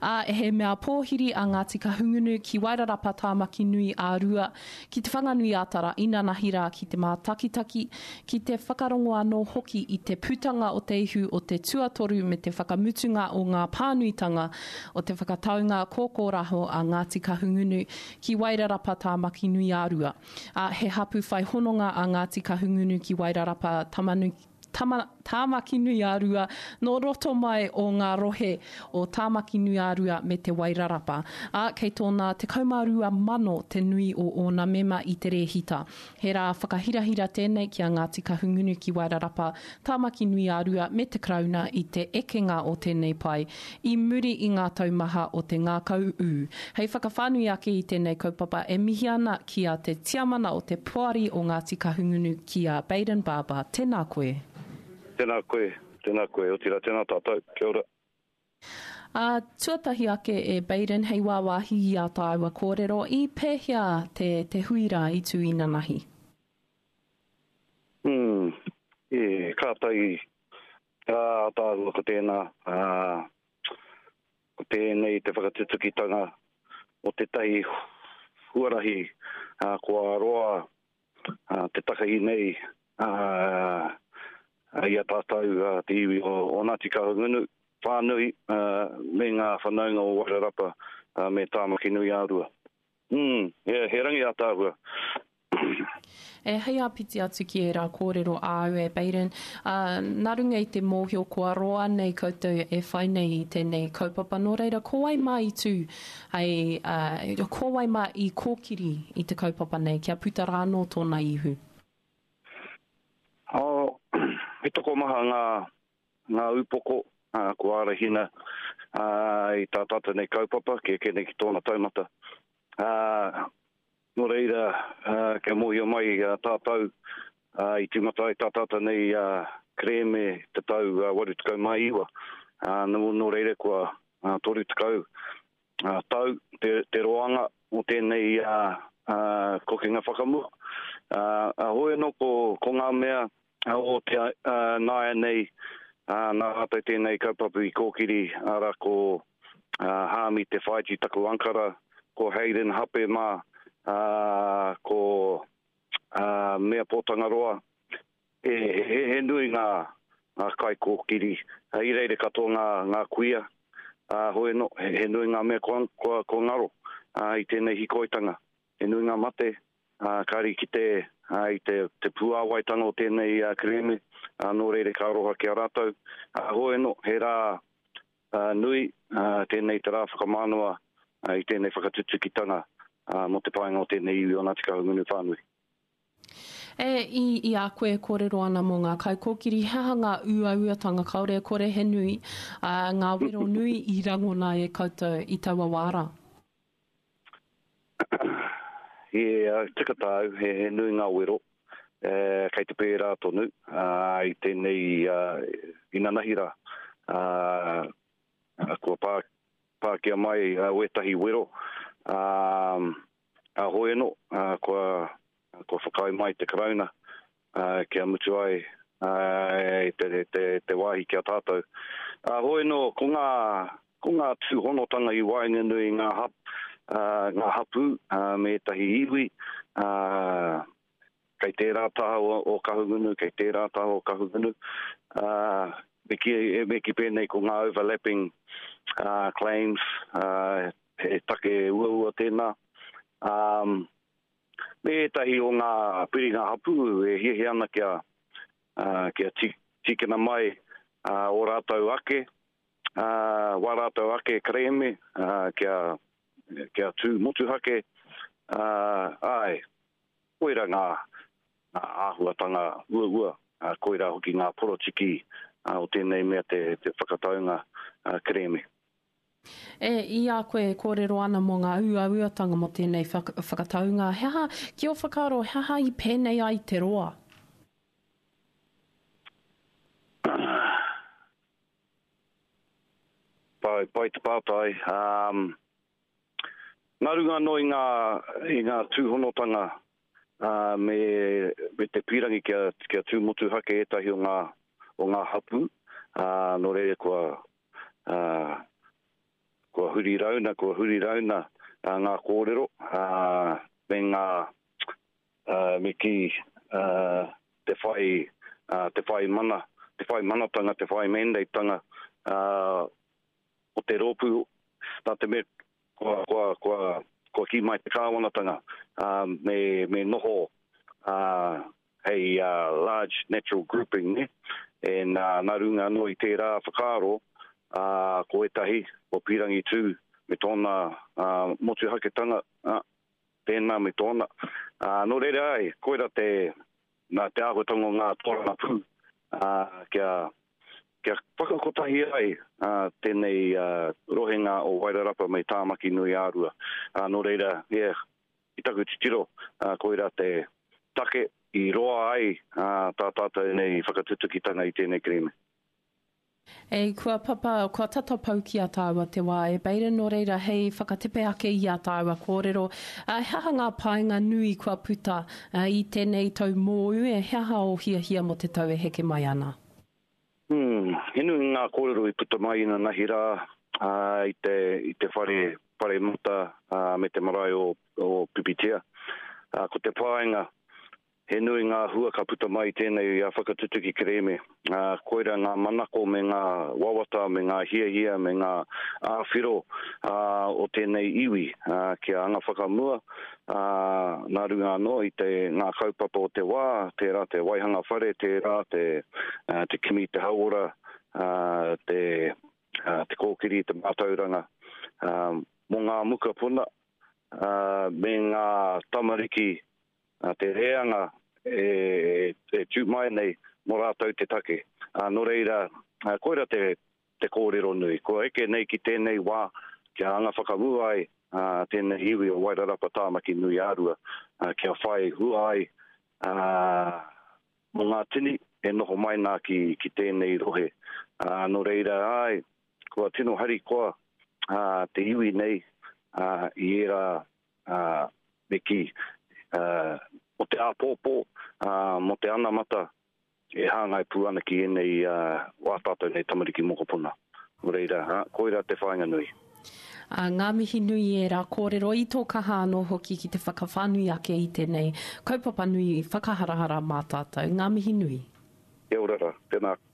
He mea pōhiri a Ngāti Kahungunu ki Wairarapa Tāmaki Nui a Rua, ki te whanganui atara ina nahira ki te mātakitaki, ki te whakarongo anō hoki i te putanga o te ihu o te tuatoru me te whakamutunga o ngā pānuitanga o te whakataunga kōkōraho a Ngāti Kahungunu ki Wairarapa Tāmaki Nui a Rua. He hapu whai hononga a Ngāti Kahungunu ki Wairarapa Tāmaki Nui a Rua, no roto mai o ngā rohe o Tāmaki Nui a Rua me te Wairarapa. Kei tōna te kaumārua mano te nui o ōna mema i te rehita. He rā whakahirahira tēnei ki a Ngāti Kahungunu ki Wairarapa Tāmaki Nui a Rua me te krauna i te ekenga o tēnei pai, i muri i ngā taumaha o te ngā kau-u. Hei whakawhanui ake i tēnei kaupapa e mihi ana ki a te tiamana o te puari o Ngāti Kahungunu ki a Baden Barber. Tēnā koe. Tēnā koe, o tira tēnā tātou, kia ora. Tuatahi ake e Baden, hei wāwahi i a tāua kōrero, i pēhia te huira i tu ina nahi? Kātai, tāua ko tēnā, ko tēnei te whakatutukitanga o te tahi huarahi, kua roa, te takahi nei, ia tātou te iwi o Ngāti Kahungunu, whānui me ngā whanaunga o Wairarapa me Tāmaki Nui a Rua. He rangi a tāua. Hei apiti atu ki e rā kōrero āu e Baden. Nā runga i te mōhio kua roa nei koutou e whai nei i tēnei kaupapa. Nō reira, ko wai mai tū, ko wai mai i kōkiri i te kaupapa nei, kia puta rāno tōna ihu. He toko maha ngā upoko, ko arahina i tā tata nei kaupapa, ke kene ki tōna taumata. Nō reira, kia mōhio mai tātou i tīmata i tā tata nei kreme te tau warutukau mai iwa. Nō reira kua torutukau tau te roanga o tēnei kokinga whakamua. Hoi no ko ngā mea o te naia nei, nā hata tēnei kaupapa i kōkiri, ara ko Hāmi te whaiti taku Ankara, ko Hayden Hape mā, ko mea pōtanga roa. He nui ngā kai kōkiri, i reire katoa ngā kuia, hoi no, he nui ngā mea ko ngaro, i tēnei hikoitanga, he nui ngā mate, kari ki i te puawaitanga o tēnei kreme, nō reire ka roha ki a rātou. Hoi no, he rā nui, tēnei te rā whakamānoa i tēnei whakatutukitanga mo te painga o tēnei iwi o Ngāti Kahungunu whānui. I a koe kōrero ana mō ngā kai kōkiri, hea ngā uauatanga kaore kore he nui, ngā wero nui i rangona e koutou i taua wāra. Tika tāu, he nui ngā wero, kei te pērā tonu, i tēnei inanahira, kua pākia mai wetahi wero, hoi no, kua whakai mai te karauna, kia mutu ai, te wāhi kia tātou. Hoi no, ko ngā tūhonotanga i Wainganui ngā hapu me tahi iwi, kei tērā taha o Kahungunu, kei tērā taha o Kahungunu. Me ki pēnei ko ngā overlapping claims, he take ua tēnā. Me tahi o ngā piringa hapu, e hihi ana kia tikina mai o rātou ake, wā rātou ake kreme, kia tū motu hake, koira ngā āhuatanga ua, koira hoki ngā porotiki o tēnei mea te whakataunga kreme. I a koe kōrero ana mō ngā uauatanga mo tēnei whakataunga, hea, ki o whakaro, hea i pēnei ai te roa? Pai te pātai. Nā runga no i ngā tūhonotanga me te pirangi kia tūmotu hake etahi o ngā hapu. Nō reira kua huri rauna ngā kōrero, me ngā miki te whai manatanga, te whai mendeitanga o te rōpu, tā te me kua ki mai te kāwanatanga, me noho hei large natural grouping, ne? E nā runga no i tērā whakaro, ko etahi, o pirangi tū, me tōna motu haketanga, tēnā me tōna. No reira ai, koera te āhuatonga ngā tōrana pū, kia whakakotahi ai tēnei rohenga o Wairarapa mai Tāmaki Nui Ārua. No reira, i taku titiro, koera te take i roa ai tātata nei whakatutukitanga i tēnei kreme. Kua tata pau ki a tāua te wā, beira no reira hei whakatepe ake i a tāua kōrero. Heha ngā painga nui kua puta i tēnei tau mōu, heha o hia mo te tau e heke mai ana? He nui ngā kōrero i puta mai ina nahi rā i te whare mata me te marae o Pipitea. Ko te painga, he nui ngā hua ka puta mai tēnei whakatutuki kreme. Koira ngā manako me ngā wawata, me ngā hia, me ngā āwhiro o tēnei iwi kia anga whakamua. Nā runga anō i ngā kaupapa o te wā, tērā te waihanga whare, tērā te kimi te hauora, te kōkiri, te mātauranga. Mo ngā muka puna, me ngā tamariki, te reanga e tū mai nei mo rātau te take. No reira, koira te kōrero nui. Ko eke nei ki tēnei wā, kia anga whakamua ai, tēnei iwi o Wairarapa Tāmaki Nui Ārua, kia whai hua ai mo ngā tini e noho mai nā ki tēnei rohe. No reira ai, kua tino hari koa te iwi nei i era meki o te āpōpō, mo te anamata, e hāngai pū ana ki enei wātātou nei tamariki mokopuna. Reira, koira te whainga nui. Ngā mihi nui e rā kōrero i tō kaha anō hoki ki te whakawhanui ake i tēnei kaupapa nui whakaharahara mā tātou. Ngā mihi nui. Kia ora, tēnā.